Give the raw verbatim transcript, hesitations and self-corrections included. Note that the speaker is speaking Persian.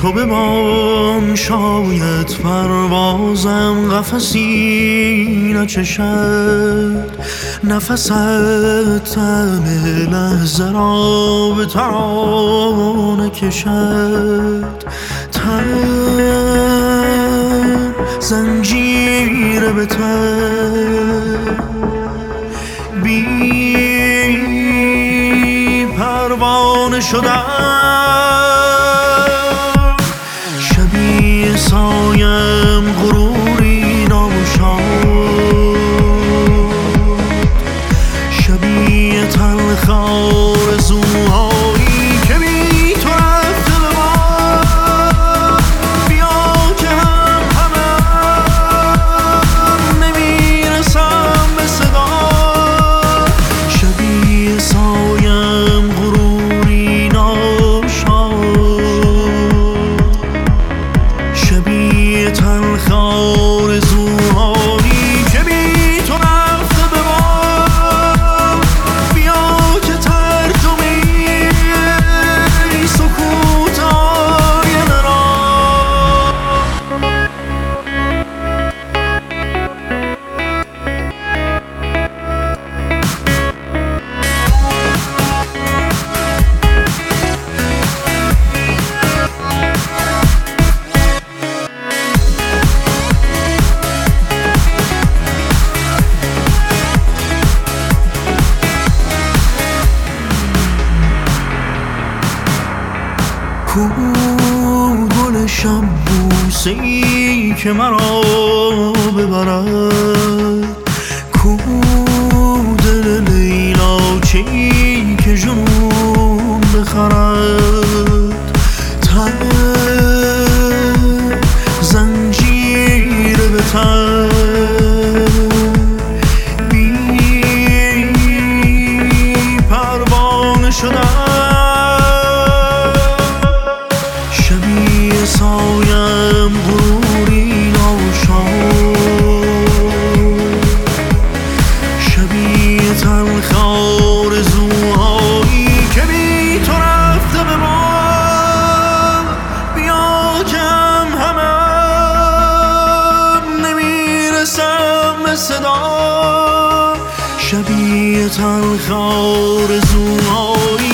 تو بمان شاید پروازم قفسی نچشد، نفست تن لحظه را به ترانه کشد. تن زنجیر به تن بی پروانه شدم، شبیه سایم غروری ناشاد، شبیه تلخ آرزوهایی که بی تو رفته به باد. بیا که هم همه نمیرسم به صدا، شبیه سایم غروری ناشاد، شبیه تلخ آرزوهایی که بی تو رفته به باد. بیا که ترجمه سکوت آینه را کو گل شب بوسه‌ای که مرا ببرد، کو دل لیلاچه‌ای که جنون بخرد. تن زنجیر به تن بی پروانه شدم، شبیه سایم غروری ناشاد، شبیه تلخ آرزوهایی که بی تو رفته به باد. بیا که هم همه نمیرسم به صدا، شبیه تلخ آرزوهایی